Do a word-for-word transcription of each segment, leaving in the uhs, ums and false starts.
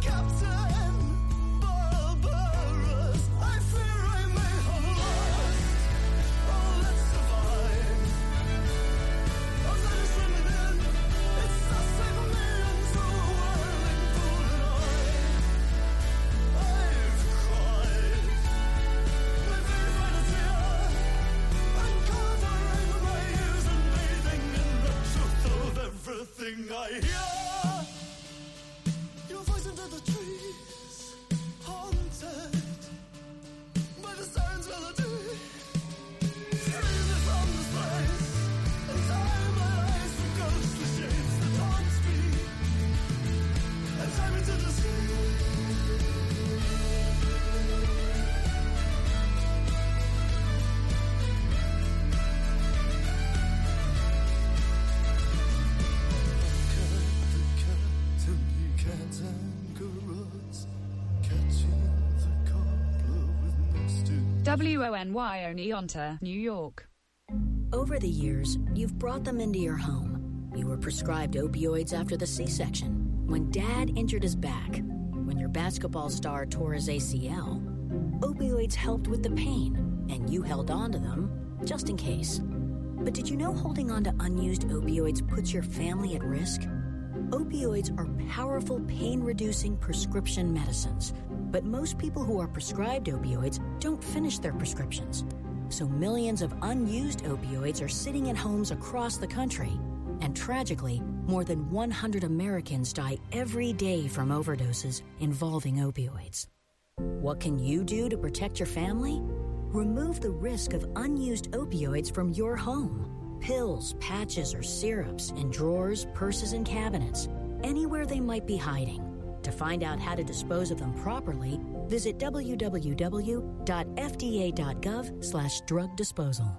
W O N Y Oneonta, New York. Over the years, you've brought them into your home. You were prescribed opioids after the C-section, when Dad injured his back, when your basketball star tore his A C L. Opioids helped with the pain, and you held on to them just in case. But did you know holding on to unused opioids puts your family at risk? Opioids are powerful pain-reducing prescription medicines, but most people who are prescribed opioids don't finish their prescriptions. So millions of unused opioids are sitting in homes across the country. And tragically, more than one hundred Americans die every day from overdoses involving opioids. What can you do to protect your family? Remove the risk of unused opioids from your home. Pills, patches, or syrups in drawers, purses, and cabinets, anywhere they might be hiding. To find out how to dispose of them properly, visit w w w dot f d a dot gov slash drug disposal.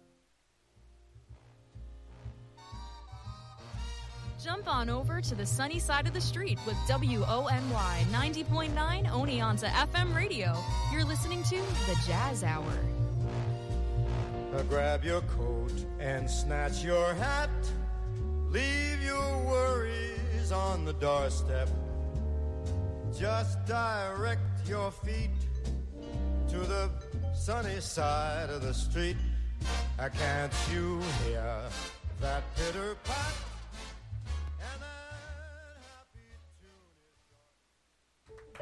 Jump on over to the sunny side of the street with W O N Y ninety point nine Oneonta F M radio. You're listening to The Jazz Hour. Now grab your coat and snatch your hat. Leave your worries on the doorstep. Just direct your feet to the sunny side of the street. Uh, can't you hear that pitter-pat? And that happy tune is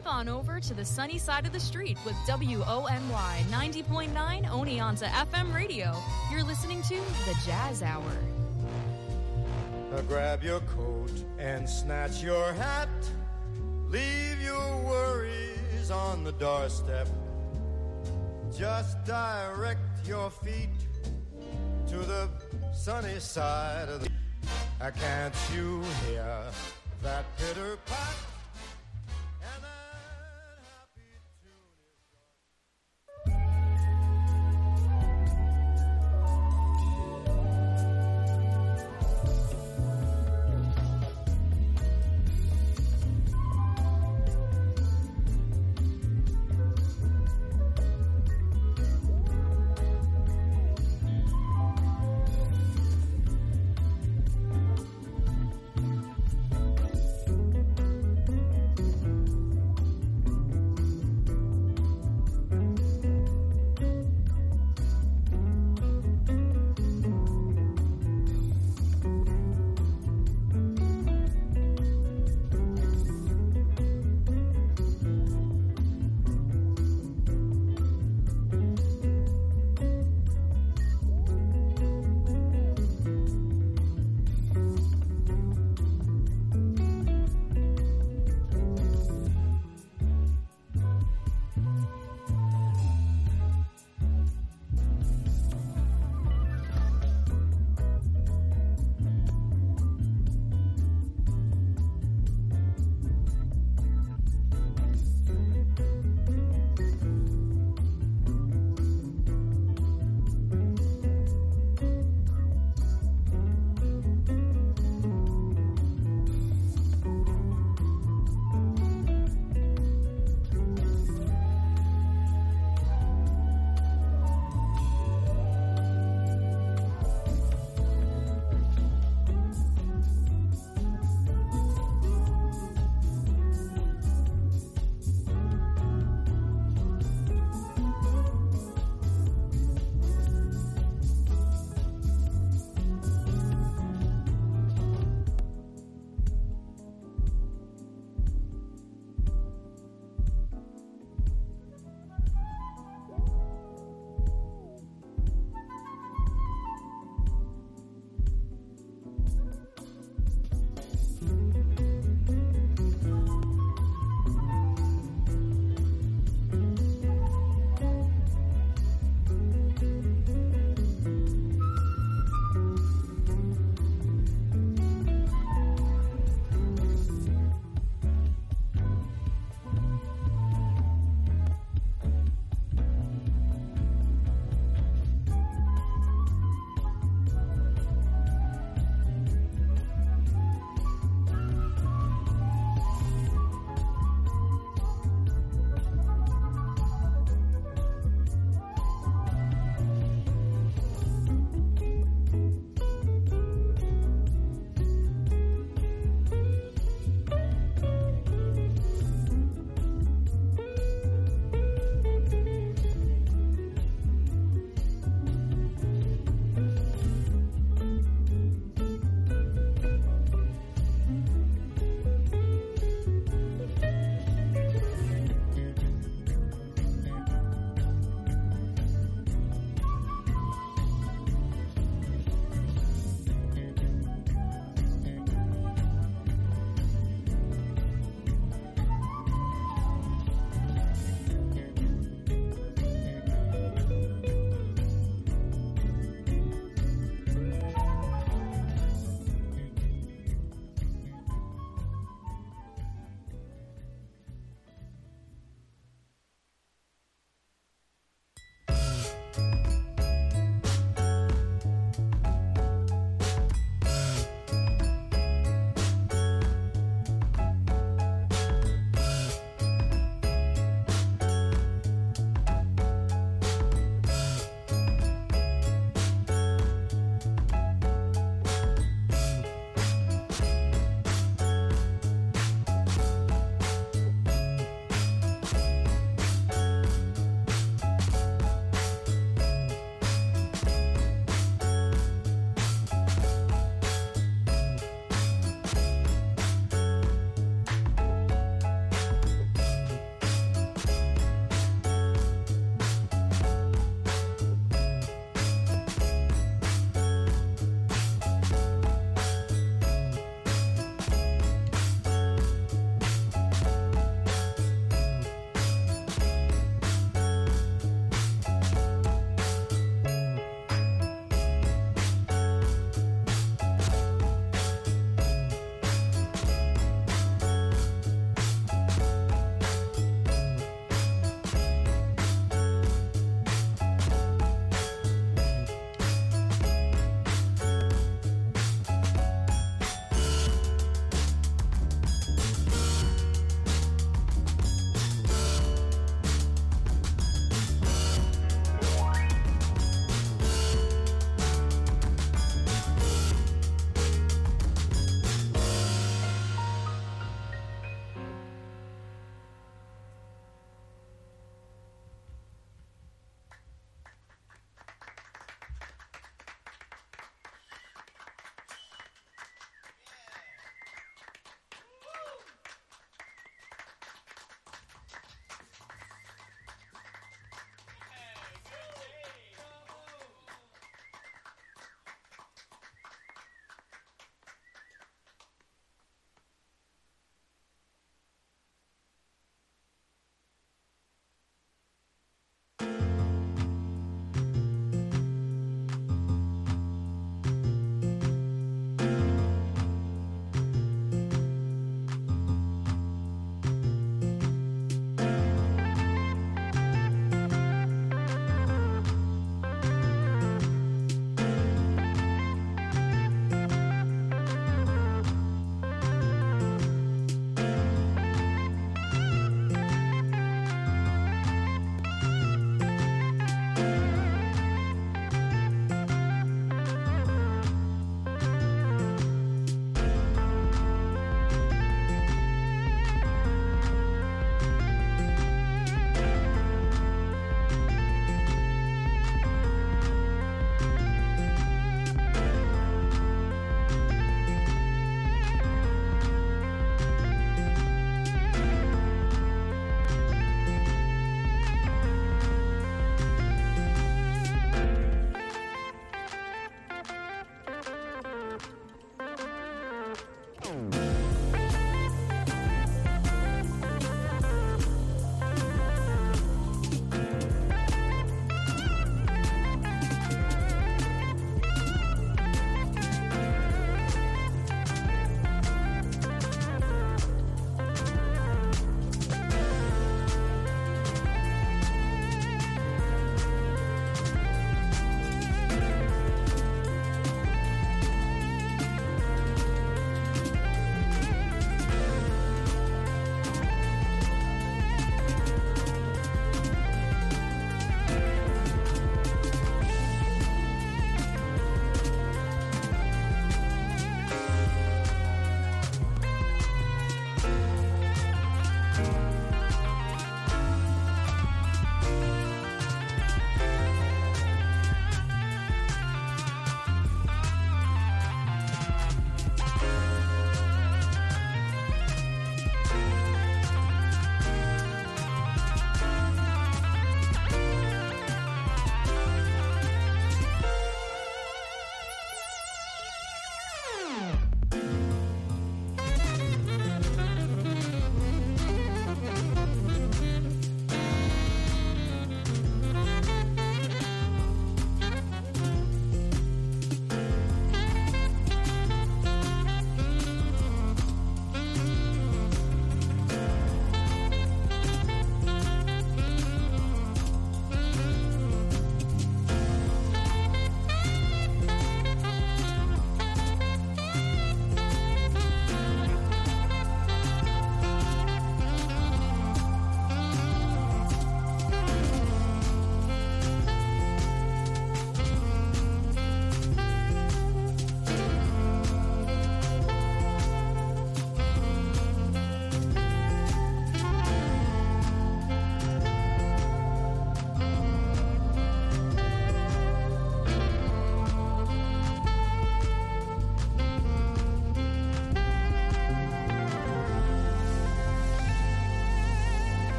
jump on over to the sunny side of the street with W O N Y ninety point nine Oneonta F M radio. You're listening to the Jazz Hour. Uh, grab your coat and snatch your hat. Leave your worries on the doorstep. Just direct your feet to the sunny side of the... Uh, can't you hear that pitter pat? And that happy tune is...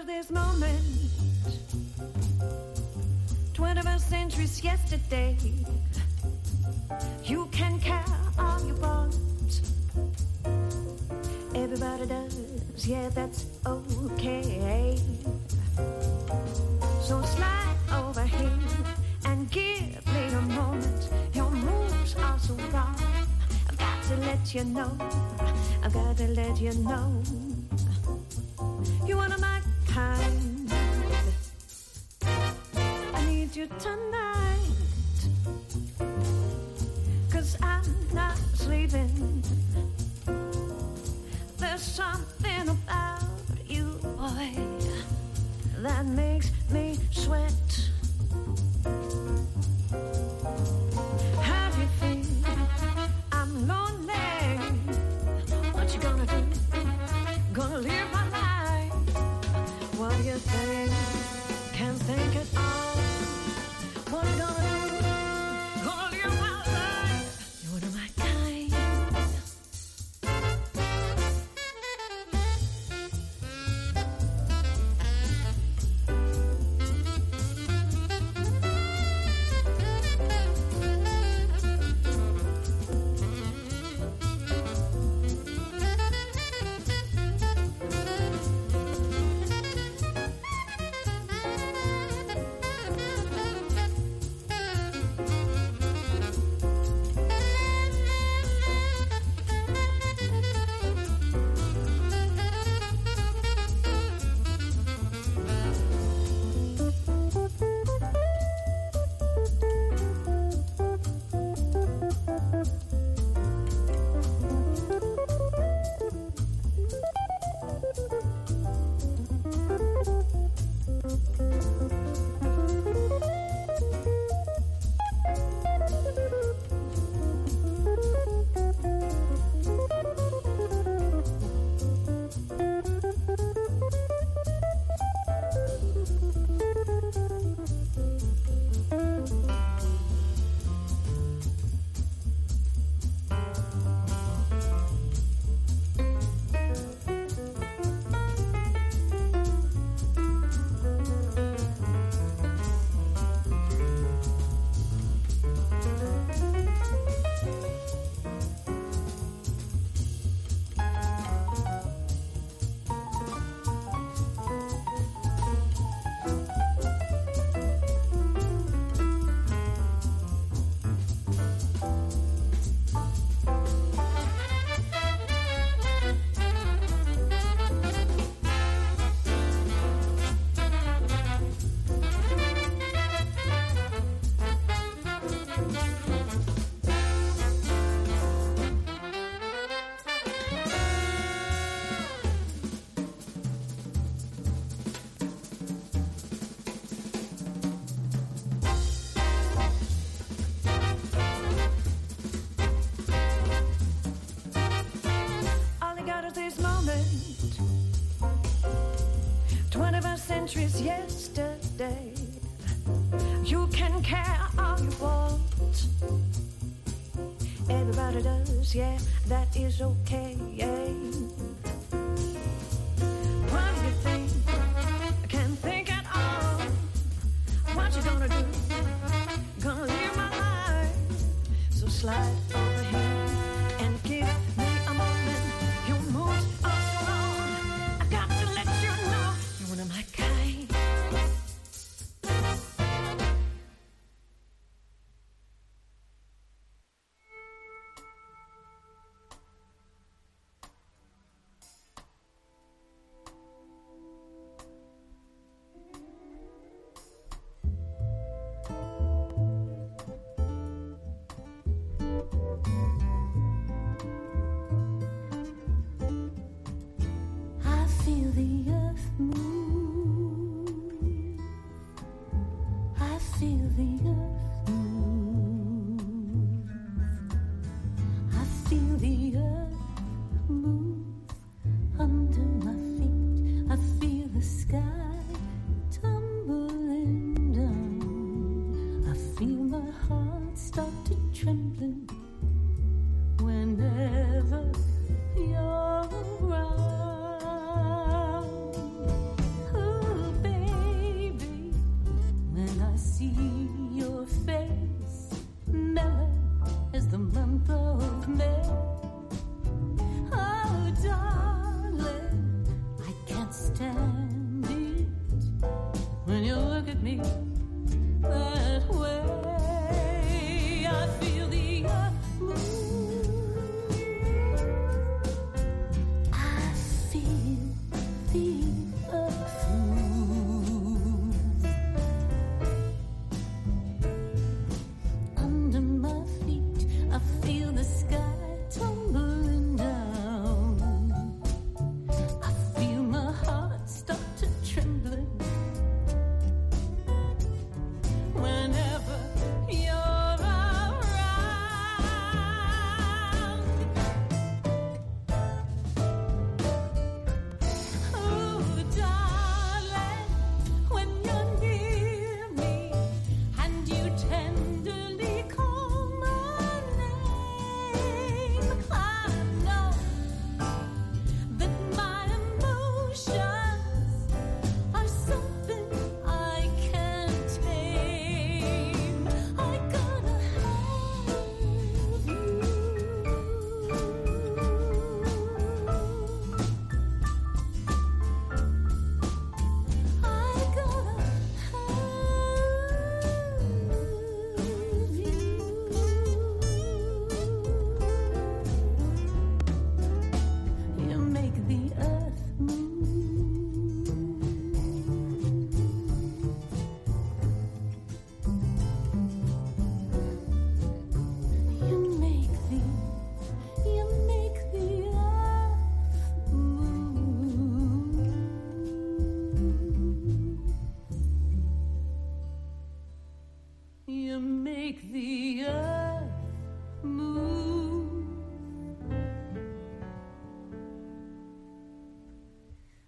of this moment, twenty-first century's yesterday. You can care all you want. Everybody does, yeah, that's okay. So slide over here and give me a moment. Your moves are so wrong. I've got to let you know. I've got to let you know. You're one of my kind. I need you tonight. 'Cause I'm not sleeping. There's something about you, boy, that makes me sweat. How do you feel? I'm lonely. What you gonna do? Gonna live my life. What do you think? Can't think at all. What you gonna do? Gonna live my life. You're one of my kind. Centuries yesterday. You can care all you want. Everybody does, yeah, that is okay. What do you think? I can't think at all. What you gonna do? Gonna live my life. So slide over here and give me a moment. Your moves are so wrong. I've got to let you know you're one of my kind.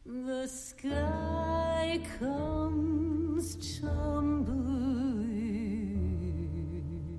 The sky comes tumbling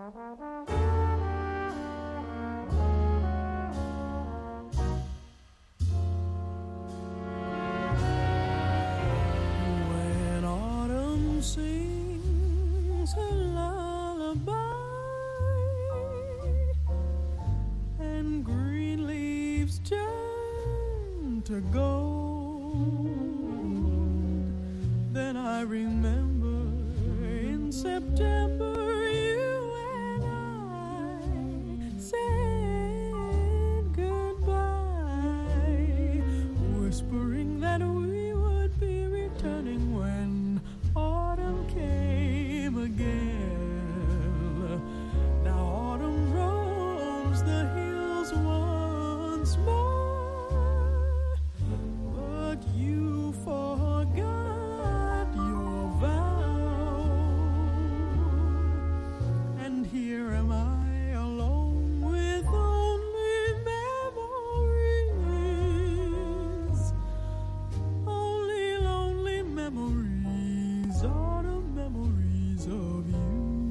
When autumn sings a lullaby and green leaves turn to gold, then I remember in September you and I said goodbye, whispering that we would be returning when autumn came again. Now autumn roams the hills once more, but you forgot your vow, and here am I alone with only memories, only lonely memories, autumn memories of you.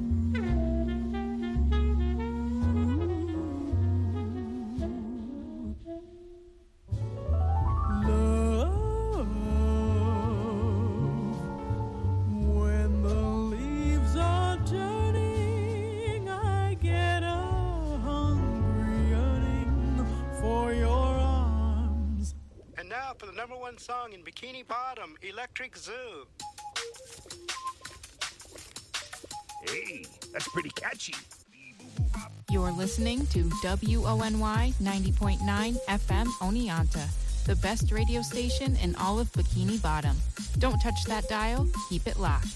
Love, when the leaves are turning, I get a hungry yearning for your arms. And now for the number one song in Bikini Bottom, Electric Zoo. Hey, that's pretty catchy. You're listening to W O N Y ninety point nine F M Oneonta, the best radio station in all of Bikini Bottom. Don't touch that dial, keep it locked.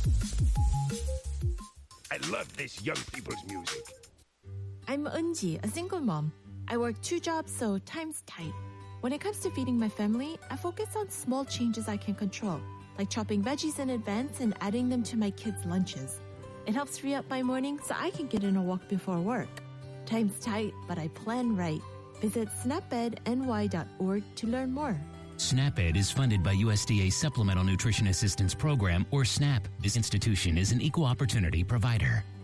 I love this young people's music. I'm Eunji, a single mom. I work two jobs, so time's tight. When it comes to feeding my family, I focus on small changes I can control, like chopping veggies in advance and adding them to my kids' lunches. It helps free up my morning so I can get in a walk before work. Time's tight, but I plan right. Visit snap ed N Y dot org to learn more. SNAP-Ed is funded by U S D A Supplemental Nutrition Assistance Program, or SNAP. This institution is an equal opportunity provider.